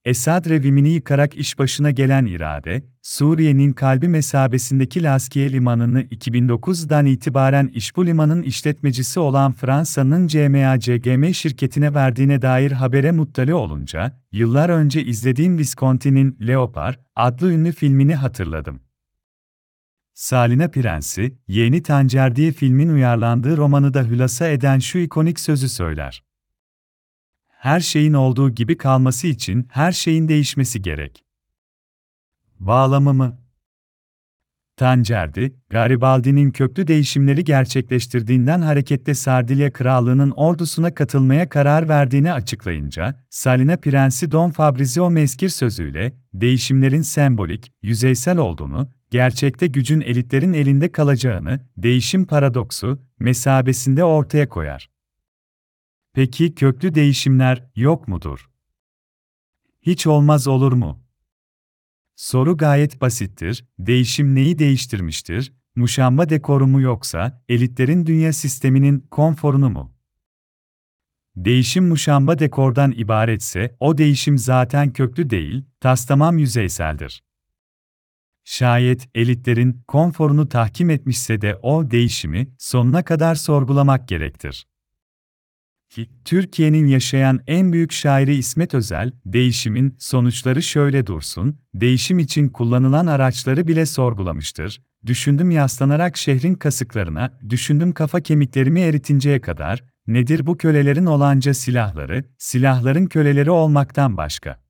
Esad rejimini yıkarak iş başına gelen irade, Suriye'nin kalbi mesabesindeki Laskiye Limanı'nı 2009'dan itibaren bu limanın işletmecisi olan Fransa'nın CMA-CGM şirketine verdiğine dair habere muttali olunca, yıllar önce izlediğim Visconti'nin Leopard adlı ünlü filmini hatırladım. Salina Prensi, Yeğeni Tancer diye filmin uyarlandığı romanı da hülasa eden şu ikonik sözü söyler. Her şeyin olduğu gibi kalması için her şeyin değişmesi gerek. Bağlamı mı? Tancerdi, Garibaldi'nin köklü değişimleri gerçekleştirdiğinden hareketle Sardilya Krallığı'nın ordusuna katılmaya karar verdiğini açıklayınca, Salina Prensi Don Fabrizio Meskir sözüyle, değişimlerin sembolik, yüzeysel olduğunu, gerçekte gücün elitlerin elinde kalacağını, değişim paradoksu, mesabesinde ortaya koyar. Peki köklü değişimler yok mudur? Hiç olmaz olur mu? Soru gayet basittir. Değişim neyi değiştirmiştir? Muşamba dekoru mu yoksa elitlerin dünya sisteminin konforunu mu? Değişim muşamba dekordan ibaretse o değişim zaten köklü değil, tastamam yüzeyseldir. Şayet elitlerin konforunu tahkim etmişse de o değişimi sonuna kadar sorgulamak gerektir. Türkiye'nin yaşayan en büyük şairi İsmet Özel, değişimin sonuçları şöyle dursun, değişim için kullanılan araçları bile sorgulamıştır. Düşündüm yaslanarak şehrin kasıklarına, düşündüm kafa kemiklerimi eritinceye kadar, nedir bu kölelerin olanca silahları, silahların köleleri olmaktan başka?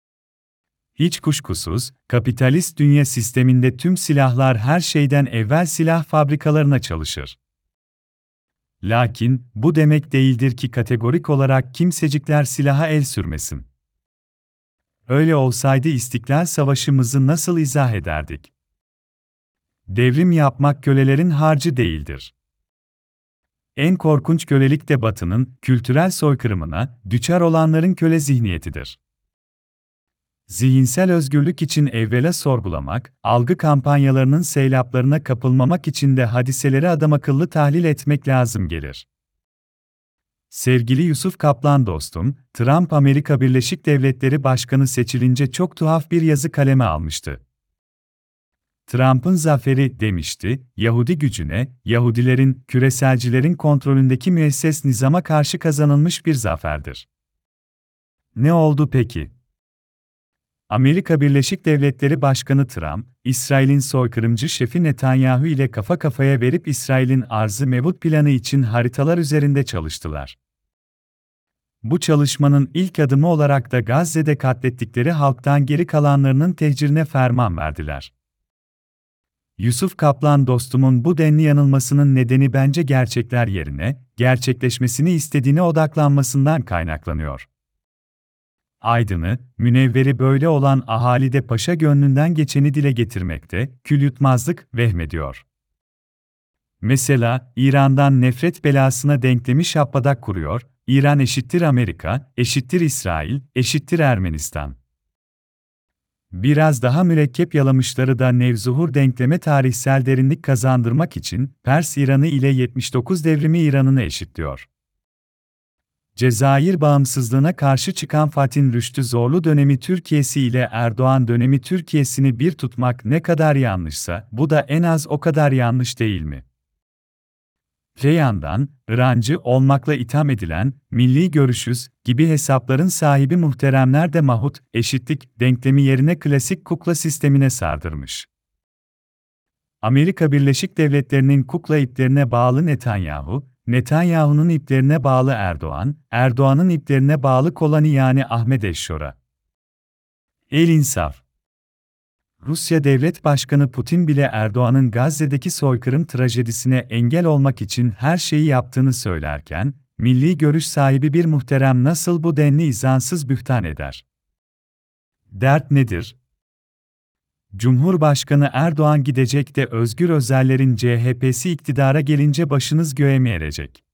Hiç kuşkusuz, kapitalist dünya sisteminde tüm silahlar her şeyden evvel silah fabrikalarına çalışır. Lakin, bu demek değildir ki kategorik olarak kimsecikler silaha el sürmesin. Öyle olsaydı İstiklal Savaşımızı nasıl izah ederdik? Devrim yapmak kölelerin harcı değildir. En korkunç kölelik de Batı'nın kültürel soykırımına düçar olanların köle zihniyetidir. Zihinsel özgürlük için evvela sorgulamak, algı kampanyalarının seylaplarına kapılmamak için de hadiseleri adamakıllı tahlil etmek lazım gelir. Sevgili Yusuf Kaplan dostum, Trump Amerika Birleşik Devletleri Başkanı seçilince çok tuhaf bir yazı kaleme almıştı. Trump'ın zaferi, demişti, Yahudi gücüne, Yahudilerin, küreselcilerin kontrolündeki müesses nizama karşı kazanılmış bir zaferdir. Ne oldu peki? Amerika Birleşik Devletleri Başkanı Trump, İsrail'in soykırımcı şefi Netanyahu ile kafa kafaya verip İsrail'in arzı mevcut planı için haritalar üzerinde çalıştılar. Bu çalışmanın ilk adımı olarak da Gazze'de katlettikleri halktan geri kalanlarının tehcirine ferman verdiler. Yusuf Kaplan dostumun bu denli yanılmasının nedeni bence gerçekler yerine, gerçekleşmesini istediğine odaklanmasından kaynaklanıyor. Aydın'ı, münevveri böyle olan ahalide paşa gönlünden geçeni dile getirmekte, kül yutmazlık vehmediyor. Mesela, İran'dan nefret belasına denklemi şapadak kuruyor, İran eşittir Amerika, eşittir İsrail, eşittir Ermenistan. Biraz daha mürekkep yalamışları da nevzuhur denkleme tarihsel derinlik kazandırmak için, Pers İran'ı ile 79 devrimi İran'ını eşitliyor. Cezayir bağımsızlığına karşı çıkan Fatih Rüştü Zorlu dönemi Türkiye'si ile Erdoğan dönemi Türkiye'sini bir tutmak ne kadar yanlışsa, bu da en az o kadar yanlış değil mi? Öte yandan, İrancı olmakla itham edilen, milli görüşüz gibi hesapların sahibi muhteremler de mahut, eşitlik denklemi yerine klasik kukla sistemine sardırmış. Amerika Birleşik Devletleri'nin kukla iplerine bağlı Netanyahu, Netanyahu'nun iplerine bağlı Erdoğan, Erdoğan'ın iplerine bağlı Kolani yani Ahmet Eşşor'a. El insaf. Rusya Devlet Başkanı Putin bile Erdoğan'ın Gazze'deki soykırım trajedisine engel olmak için her şeyi yaptığını söylerken, milli görüş sahibi bir muhterem nasıl bu denli izansız bühtan eder? Dert nedir? Cumhurbaşkanı Erdoğan gidecek de Özgür Özeller'in CHP'si iktidara gelince başınız göğe mi erecek?